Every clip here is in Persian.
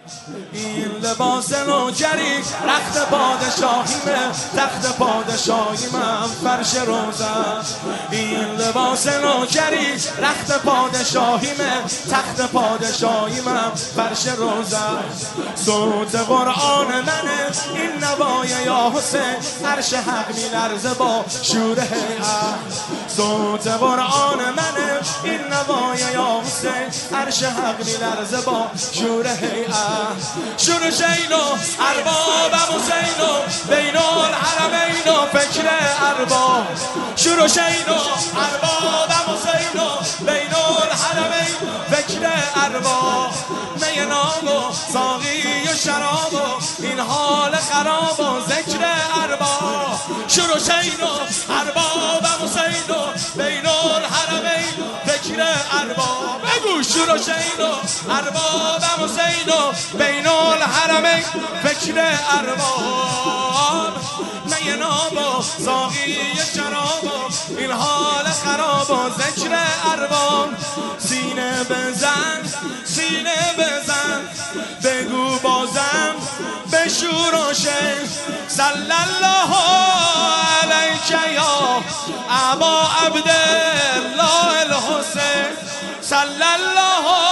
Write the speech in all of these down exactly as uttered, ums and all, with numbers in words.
این لباس نوکری رخت پادشاهیمه، تخت پادشاهیمم فرش روزه. این لباس نوکری رخت پادشاهیمه، تخت پادشاهیمم فرش روزه. صوت قرآن منه این نوای یا حسین، عرش حق میلرزه با شور هیئت. صوت قرآن منه این نوای یا حسین، عرش حق میلرزه با شور هیئت. شروع شین و اربابم حسین و بین الحرمین و فکر ارباب. شروع شین و اربابم حسین و بین الحرمین فکر ارباب. می ناب و ساقی و شراب و این حال خراب و ذکر ارباب. شروع شین و اربابم حسین و بین الحرمین فکر ارباب. بگو شروع شین و اربابم حسین و بین الحرمین فکر ارباب. می ناب و ساقی شراب و این حال خراب و ذکر ارباب. سینه بزن سینه بزن بگو بازم بشور و شین صلی الله علیک یا ابا عبدالله الحسین صلی الله.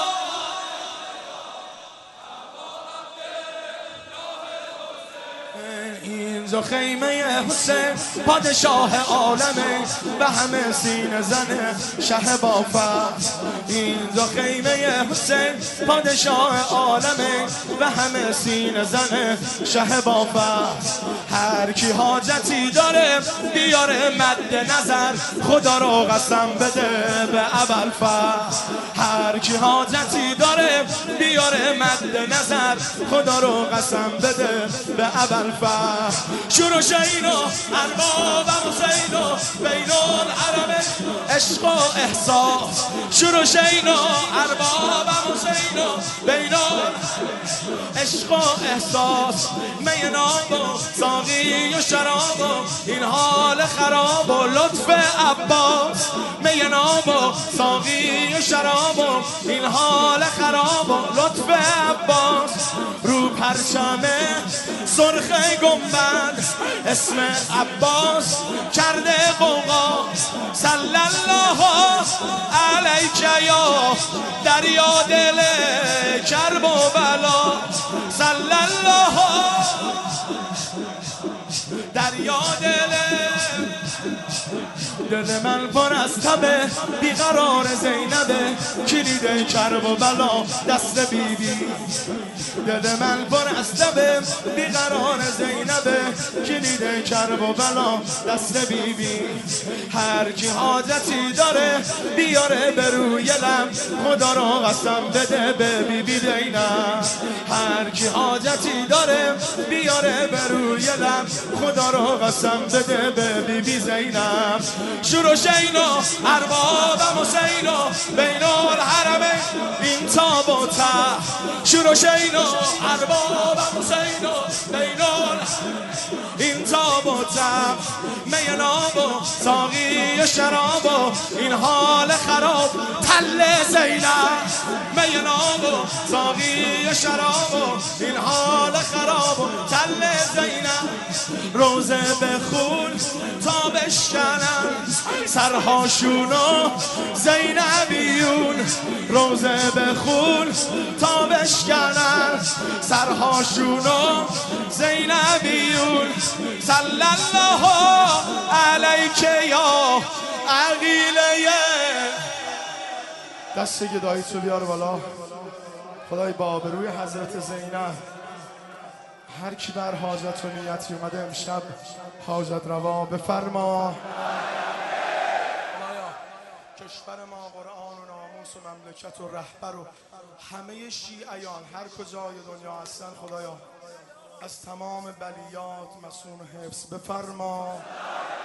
اینجا خیمه حسین پادشاه عالمه، به همه سینه زنه شه با فخر. اینجا خیمه حسین پادشاه عالمه، به همه سینه زنه شه با فخر. هر کی حاجتی داره بیاره مد نظر، خدا رو قسم بده به ابوالفضل. هر کی حاجتی داره بیاره مد نظر، خدا رو قسم بده به ابوالفضل. شروع شین و اربابم حسین و بین الحرمین عشق و احساس. شروع شین و اربابم حسین و بین عشق و احساس. می ناب و ساقی و شراب و این حال خراب و لطف عباس. می ناب و ساقی و شراب و این حال خراب و لطف عباس. رو پرچمه سرخ گنبد اسم عباس کرده قوقا. صلی الله علیک یا دریا دل کرب و بلا. صلی الله دریا دل دل من پر از تبه بیقرار زینبه، کلید کرب و بلا دست بی بی. دل من پر از تبه بیقرار زینبه، کلید کرب و بلا دست بی بی. هر کی حاجتی داره بیاره به روی لب، خدا رو قسم بده به بی بی زینب. هر کی حاجتی داره بیاره به روی لب، خدا رو قسم بده به بی بی زینب. شروع شین و اربابم حسین و بین الحرمین این تاب و تخت. شروع شین و اربابم حسین و بین این تاب و تخت. می ناب و ساقی و شراب و این حال خراب تل زینب. می ناب و ساقی و شراب و این حال خراب و تل زینب. روزه بخون تا بشکنن سرهاشون و زینبیون. روزه بخون تا بشکنن سرهاشون و زینبیون. صلی الله علیک یا عقیله. دست گداییتو بیار بالا. خدای با آبروی حضرت زینب هر کی بر حاجت و نیتی اومده امشب حاجت روا بفرما. کشور ما قرآن و ناموس و مملکت و رهبر و همه شیعیان هر کجای دنیا هستن خدایا از تمام بلیات مصون و حفظ بفرما.